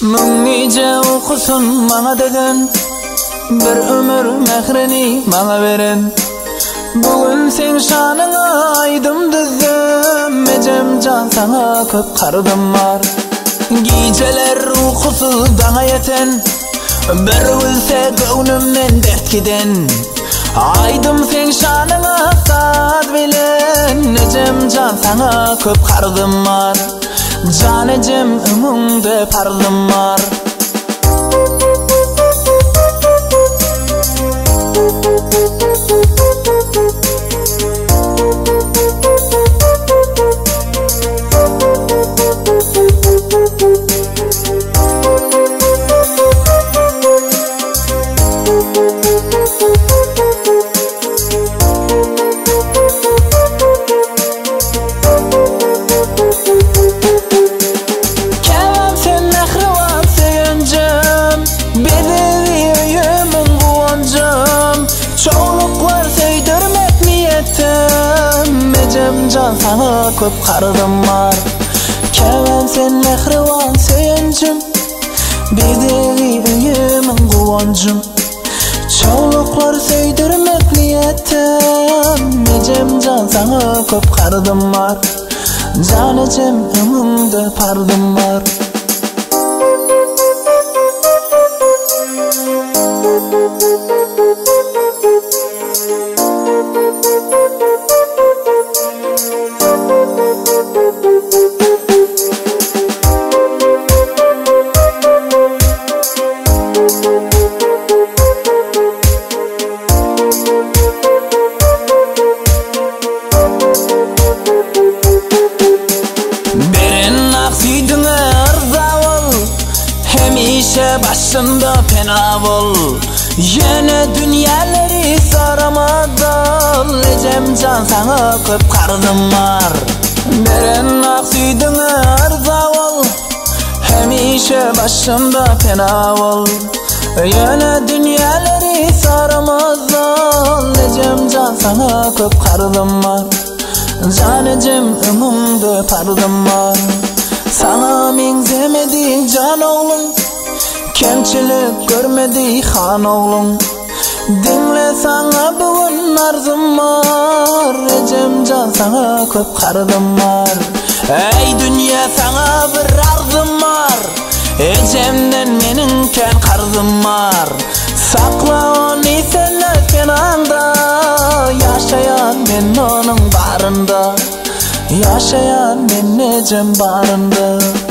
Nice okusun bana degen, bir ömür mehrini bana veren. Bugün sen şanına aydım düzdüm, ecem can sana köp kardım var. Geceler uykusuz bana yeten, bir gülse gönlümden dert giden. Aydım sen şanına saat bilen, ecem can sana köp kardım var. Can ecem ömümde pardım var. Can sana köp kardım var. Keven sen mehrivan söyüncüm, bedeli öyümün kuvancım. Çoğluklar söydürmek niyetim, ecem can sana köp kardım var. Can ecem ömümde pardım var. Hemişe başında fena ol, yine dünyaları saramadan. Ecem can sana köp kardım var. Beren aksıydın arza ol, hemişe başında fena ol, yine dünyaları saramadan. Ecem can sana köp kardım var. Can ecem ömümde pardım var. Sana menzemedi can oğlum, kemçilik görmedi han oğlum. Dinle sana bugün arzum var, ecem can sana köp kardım var. Ey dünya sana bir arzum var, ecemden meninken kardım var. Sakla onu sen kenanda, yaşayan ben onun barında, yaşayan ben ecem barında.